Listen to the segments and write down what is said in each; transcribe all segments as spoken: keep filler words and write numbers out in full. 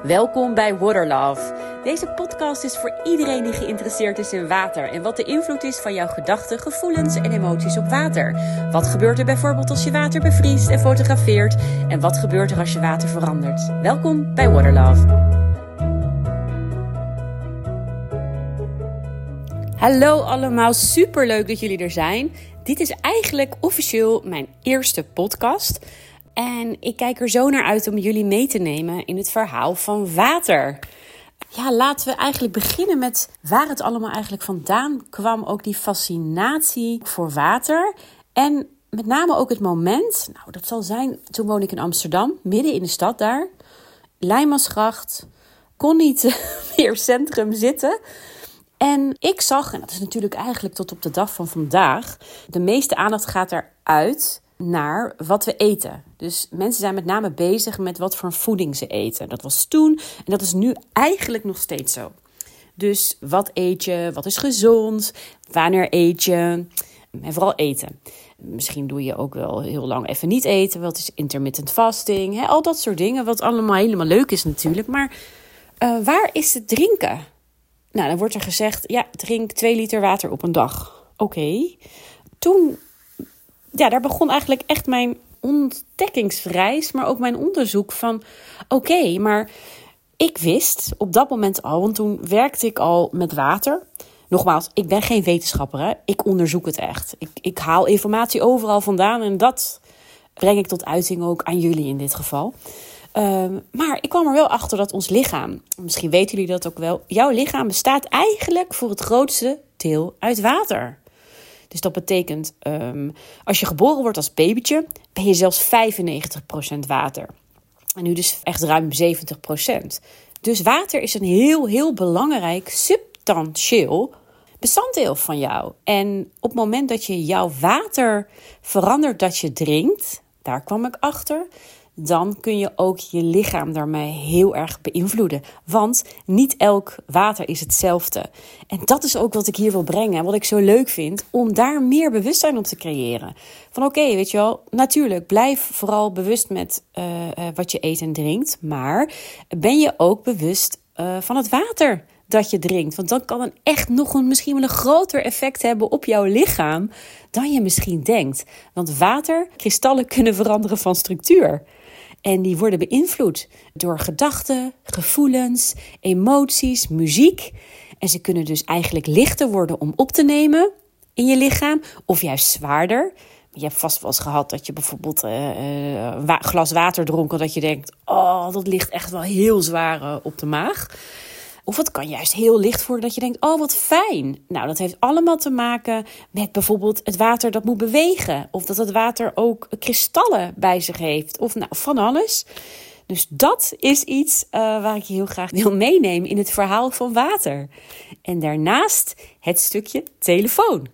Welkom bij Waterlove. Deze podcast is voor iedereen die geïnteresseerd is in water en wat de invloed is van jouw gedachten, gevoelens en emoties op water. Wat gebeurt er bijvoorbeeld als je water bevriest en fotografeert en wat gebeurt er als je water verandert? Welkom bij Waterlove. Hallo allemaal, superleuk dat jullie er zijn. Dit is eigenlijk officieel mijn eerste podcast. En ik kijk er zo naar uit om jullie mee te nemen in het verhaal van water. Ja, laten we eigenlijk beginnen met waar het allemaal eigenlijk vandaan kwam. Ook die fascinatie voor water. En met name ook het moment, nou dat zal zijn, toen woon ik in Amsterdam, midden in de stad daar. Lijnmansgracht, kon niet meer centrum zitten. En ik zag, en dat is natuurlijk eigenlijk tot op de dag van vandaag, de meeste aandacht gaat eruit naar wat we eten. Dus mensen zijn met name bezig met wat voor voeding ze eten. Dat was toen en dat is nu eigenlijk nog steeds zo. Dus wat eet je? Wat is gezond? Wanneer eet je? En vooral eten. Misschien doe je ook wel heel lang even niet eten. Wat is intermittent fasting? Hè? Al dat soort dingen, wat allemaal helemaal leuk is natuurlijk. Maar uh, waar is het drinken? Nou, dan wordt er gezegd, ja, drink twee liter water op een dag. Oké. Okay. Toen, ja, daar begon eigenlijk echt mijn ontdekkingsreis, maar ook mijn onderzoek van, oké, okay, maar ik wist op dat moment al, want toen werkte ik al met water. Nogmaals, ik ben geen wetenschapper, hè? Ik onderzoek het echt. Ik, ik haal informatie overal vandaan en dat breng ik tot uiting ook aan jullie in dit geval. Um, maar ik kwam er wel achter dat ons lichaam, misschien weten jullie dat ook wel, jouw lichaam bestaat eigenlijk voor het grootste deel uit water. Dus dat betekent, um, als je geboren wordt als babytje, ben je zelfs vijfennegentig procent water. En nu dus echt ruim zeventig procent. Dus water is een heel, heel belangrijk, substantieel bestanddeel van jou. En op het moment dat je jouw water verandert dat je drinkt, daar kwam ik achter, dan kun je ook je lichaam daarmee heel erg beïnvloeden. Want niet elk water is hetzelfde. En dat is ook wat ik hier wil brengen. En wat ik zo leuk vind, om daar meer bewustzijn op te creëren. Van oké, okay, weet je wel, natuurlijk, blijf vooral bewust met uh, uh, wat je eet en drinkt. Maar ben je ook bewust uh, van het water dat je drinkt. Want dan kan het echt nog een, misschien wel een groter effect hebben op jouw lichaam dan je misschien denkt. Want waterkristallen kunnen veranderen van structuur. En die worden beïnvloed door gedachten, gevoelens, emoties, muziek. En ze kunnen dus eigenlijk lichter worden om op te nemen in je lichaam. Of juist zwaarder. Je hebt vast wel eens gehad dat je bijvoorbeeld uh, een wa- glas water dronk. En dat je denkt, oh, dat ligt echt wel heel zwaar uh, op de maag. Of het kan juist heel licht worden dat je denkt, oh wat fijn. Nou, dat heeft allemaal te maken met bijvoorbeeld het water dat moet bewegen. Of dat het water ook kristallen bij zich heeft. Of nou, van alles. Dus dat is iets uh, waar ik je heel graag wil meenemen in het verhaal van water. En daarnaast het stukje telefoon.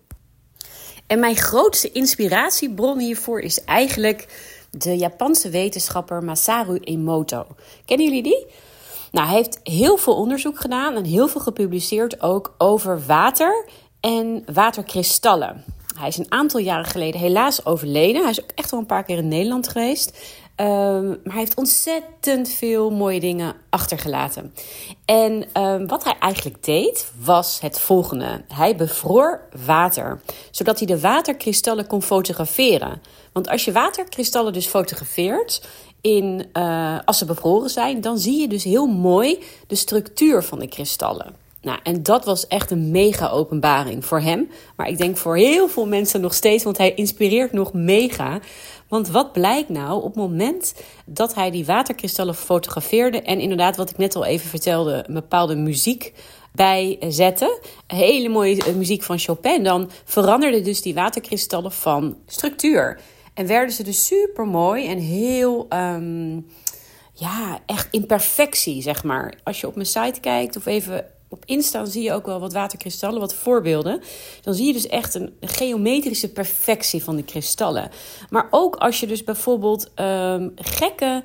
En mijn grootste inspiratiebron hiervoor is eigenlijk de Japanse wetenschapper Masaru Emoto. Kennen jullie die? Nou, hij heeft heel veel onderzoek gedaan en heel veel gepubliceerd ook over water en waterkristallen. Hij is een aantal jaren geleden helaas overleden. Hij is ook echt wel een paar keer in Nederland geweest. Um, maar hij heeft ontzettend veel mooie dingen achtergelaten. En um, wat hij eigenlijk deed, was het volgende. Hij bevroor water, zodat hij de waterkristallen kon fotograferen. Want als je waterkristallen dus fotografeert, In, uh, als ze bevroren zijn, dan zie je dus heel mooi de structuur van de kristallen. Nou, en dat was echt een mega openbaring voor hem. Maar ik denk voor heel veel mensen nog steeds, want hij inspireert nog mega. Want wat blijkt nou op het moment dat hij die waterkristallen fotografeerde en inderdaad, wat ik net al even vertelde, een bepaalde muziek bijzetten. Hele mooie muziek van Chopin. Dan veranderden dus die waterkristallen van structuur. En werden ze dus super mooi en heel, um, ja, echt in perfectie, zeg maar. Als je op mijn site kijkt of even op Insta, dan zie je ook wel wat waterkristallen, wat voorbeelden. Dan zie je dus echt een geometrische perfectie van de kristallen. Maar ook als je dus bijvoorbeeld um, gekke,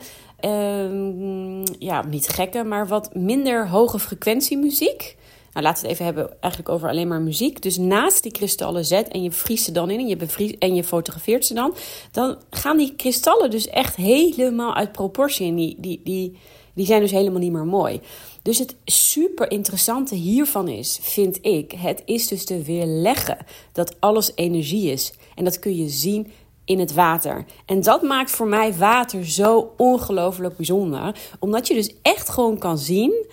um, ja, niet gekke, maar wat minder hoge frequentie muziek. Nou, laten we het even hebben eigenlijk over alleen maar muziek. Dus naast die kristallen zet en je vriest ze dan in en je, bevries, en je fotografeert ze dan. Dan gaan die kristallen dus echt helemaal uit proportie. En die, die, die, Die zijn dus helemaal niet meer mooi. Dus het super interessante hiervan is, vind ik, het is dus te weerleggen dat alles energie is. En dat kun je zien in het water. En dat maakt voor mij water zo ongelooflijk bijzonder. Omdat je dus echt gewoon kan zien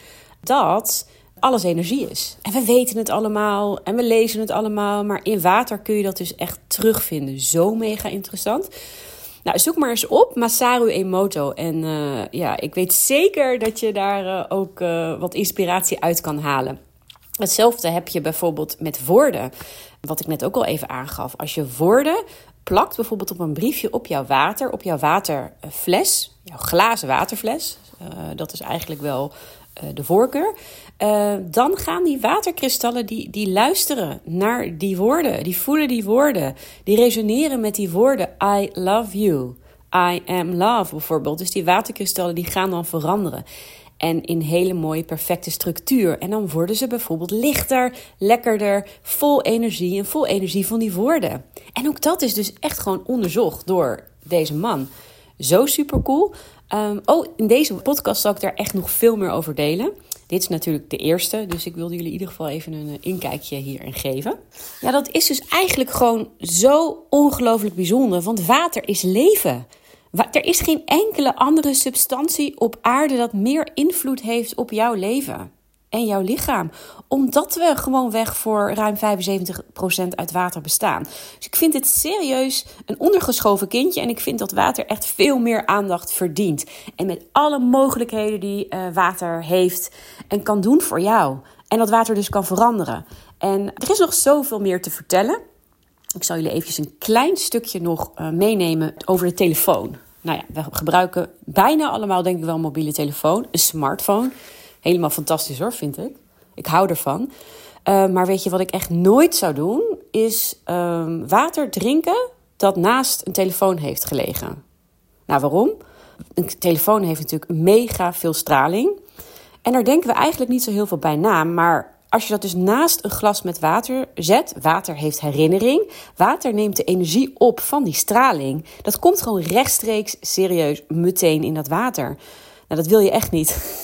dat alles energie is. En we weten het allemaal en we lezen het allemaal. Maar in water kun je dat dus echt terugvinden. Zo mega interessant. Nou, zoek maar eens op Masaru Emoto. En uh, ja, ik weet zeker dat je daar uh, ook uh, wat inspiratie uit kan halen. Hetzelfde heb je bijvoorbeeld met woorden. Wat ik net ook al even aangaf. Als je woorden plakt bijvoorbeeld op een briefje op jouw water, op jouw waterfles, jouw glazen waterfles. Uh, dat is eigenlijk wel uh, de voorkeur. Uh, dan gaan die waterkristallen, die, die luisteren naar die woorden. Die voelen die woorden. Die resoneren met die woorden. I love you. I am love bijvoorbeeld. Dus die waterkristallen die gaan dan veranderen. En in hele mooie, perfecte structuur. En dan worden ze bijvoorbeeld lichter, lekkerder, vol energie. En vol energie van die woorden. En ook dat is dus echt gewoon onderzocht door deze man. Zo super cool. Um, oh, in deze podcast zal ik daar echt nog veel meer over delen. Dit is natuurlijk de eerste, dus ik wilde jullie in ieder geval even een inkijkje hierin geven. Ja, dat is dus eigenlijk gewoon zo ongelooflijk bijzonder, want water is leven. Er is geen enkele andere substantie op aarde dat meer invloed heeft op jouw leven en jouw lichaam. Omdat we gewoonweg voor ruim vijfenzeventig procent uit water bestaan. Dus ik vind dit serieus een ondergeschoven kindje. En ik vind dat water echt veel meer aandacht verdient. En met alle mogelijkheden die uh, water heeft en kan doen voor jou. En dat water dus kan veranderen. En er is nog zoveel meer te vertellen. Ik zal jullie eventjes een klein stukje nog uh, meenemen over de telefoon. Nou ja, we gebruiken bijna allemaal denk ik wel een mobiele telefoon. Een smartphone. Helemaal fantastisch hoor, vind ik. Ik hou ervan. Uh, maar weet je wat ik echt nooit zou doen? Is um, water drinken dat naast een telefoon heeft gelegen. Nou, waarom? Een telefoon heeft natuurlijk mega veel straling. En daar denken we eigenlijk niet zo heel veel bij na. Maar als je dat dus naast een glas met water zet. Water heeft herinnering. Water neemt de energie op van die straling. Dat komt gewoon rechtstreeks serieus meteen in dat water. Nou, dat wil je echt niet.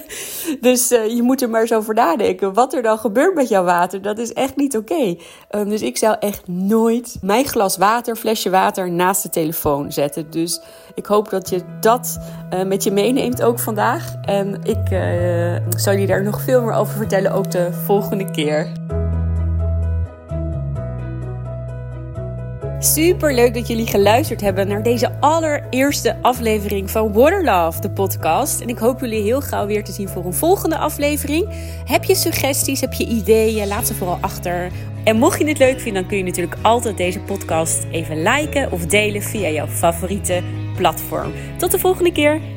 Dus uh, je moet er maar eens over nadenken. Wat er dan gebeurt met jouw water, dat is echt niet oké. Okay. Um, dus ik zou echt nooit mijn glas water, flesje water, naast de telefoon zetten. Dus ik hoop dat je dat uh, met je meeneemt ook vandaag. En ik uh, zal je daar nog veel meer over vertellen, ook de volgende keer. Super leuk dat jullie geluisterd hebben naar deze allereerste aflevering van Water Love, de podcast. En ik hoop jullie heel gauw weer te zien voor een volgende aflevering. Heb je suggesties, heb je ideeën, laat ze vooral achter. En mocht je het leuk vinden, dan kun je natuurlijk altijd deze podcast even liken of delen via jouw favoriete platform. Tot de volgende keer!